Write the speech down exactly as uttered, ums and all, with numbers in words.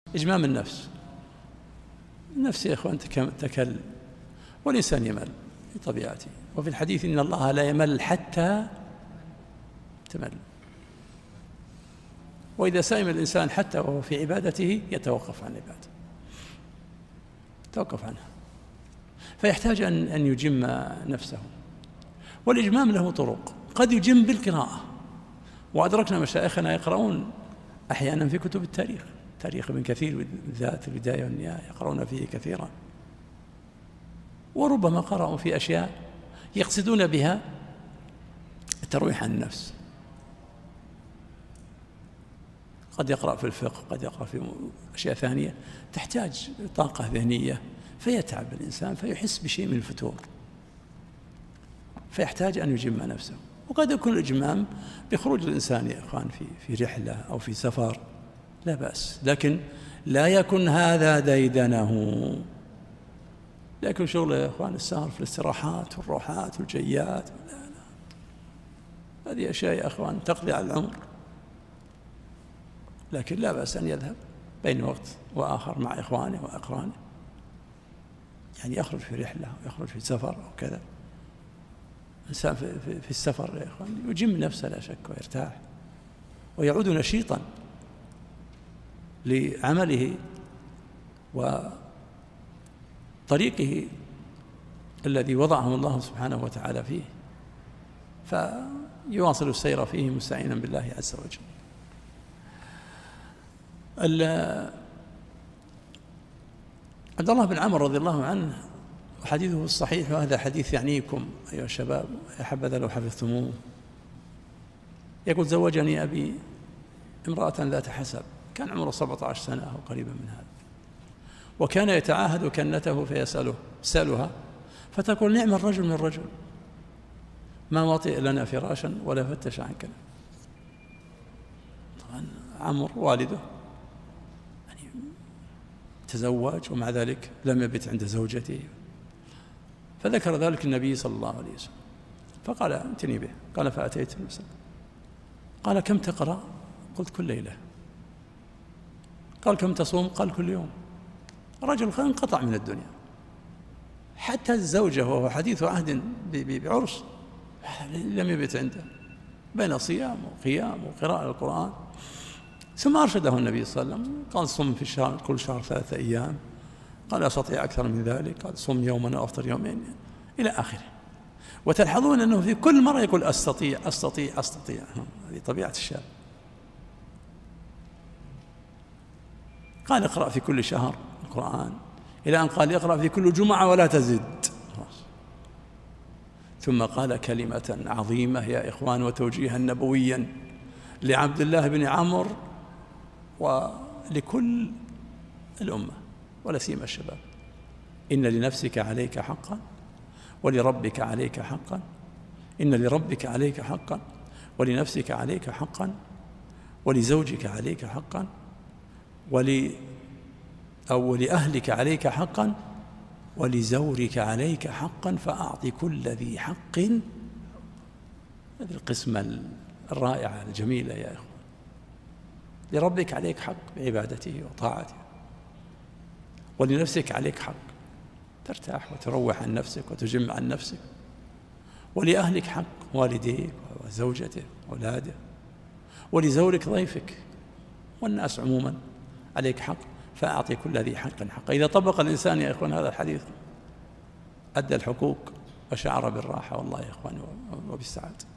إجمام النفس. النفس يا إخوان تكل، والإنسان يمل بطبيعته، وفي الحديث إن الله لا يمل حتى تمل. وإذا سئم الإنسان حتى وهو في عبادته يتوقف عن العبادة، يتوقف عنها، فيحتاج أن أن يجم نفسه. والإجمام له طرق، قد يجم بالقراءة، وأدركنا مشايخنا يقرؤون أحيانا في كتب التاريخ، تاريخ ابن كثير بالذات البداية والنهاية يقرؤون فيه كثيرا، وربما قرأوا في أشياء يقصدون بها الترويح عن النفس. قد يقرأ في الفقه، قد يقرأ في أشياء ثانية تحتاج طاقة ذهنية، فيتعب الإنسان فيحس بشيء من الفتور، فيحتاج أن يجم نفسه. وقد يكون الإجمام بخروج الإنسان يا إخوان في في رحلة أو في سفر، لا بأس، لكن لا يكن هذا ديدنه. لكن شغل يا إخوان السهر في الاستراحات والروحات والجيات، لا لا، هذه أشياء يا إخوان تقضي على العمر. لكن لا بأس أن يذهب بين وقت وآخر مع إخوانه وأقرانه، يعني يخرج في رحلة ويخرج في سفر أو كذا. الإنسان في, في, في السفر يا إخوان يجم نفسه لا شك ويرتاح ويعود نشيطا لعمله وطريقه الذي وضعه الله سبحانه وتعالى فيه، فيواصل السير فيه مستعينا بالله عز وجل. عبد الله بن عمرو رضي الله عنه وحديثه الصحيح، وهذا حديث يعنيكم أيها الشباب، يا حبذا لو حفظتموه. يقول: زوجني أبي امرأة ذات حسب، كان عمره سبعة عشر سنة أو قريبا من هذا، وكان يتعاهد كنته فيسأله يسألها فتقول: نعم الرجل من الرجل، ما وطئ لنا فراشا ولا فتش عن كلام. طبعا عمرو والده يعني تزوج ومع ذلك لم يبت عند زوجته، فذكر ذلك النبي صلى الله عليه وسلم فقال: ائتني به. قال: فأتيت النبي صلى الله عليه وسلم. قال: كم تقرأ؟ قلت: كل ليلة. قال: كم تصوم؟ قال: كل يوم. رجل انقطع من الدنيا، حتى الزوجة وهو حديث عهد بعرس لم يبت عنده، بين صيام وقيام وقراءة القرآن. ثم أرشده النبي صلى الله عليه وسلم، قال: صم في الشهر كل شهر ثلاثة أيام. قال: أستطيع أكثر من ذلك؟ قال: صم يوما وأفطر يومين، إلى آخره. وتلحظون أنه في كل مرة يقول: أستطيع أستطيع أستطيع. هذه طبيعة الشاب. قال: اقرأ في كل شهر القرآن، إلى أن قال: اقرأ في كل جمعة ولا تزد. ثم قال كلمة عظيمة يا إخوان وتوجيها نبويا لعبد الله بن عمرو ولكل الأمة ولا سيما الشباب: إن لنفسك عليك حقا، ولربك عليك حقا، إن لربك عليك حقا، ولنفسك عليك حقا، ولزوجك عليك حقا، ول أو لأهلك عليك حقا، ولزورك عليك حقا، فأعط كل ذي حق. هذه القسمة الرائعة الجميلة يا إخوان. لربك عليك حق بعبادته وطاعته، ولنفسك عليك حق ترتاح وتروح عن نفسك وتجمع عن نفسك، ولأهلك حق، والديك وزوجته وأولاده، ولزورك ضيفك والناس عموما عليك حق، فأعطي كل ذي حق حقه. إذا طبق الإنسان يا إخوان هذا الحديث أدى الحقوق وشعر بالراحة والله يا إخوان وبالسعادة.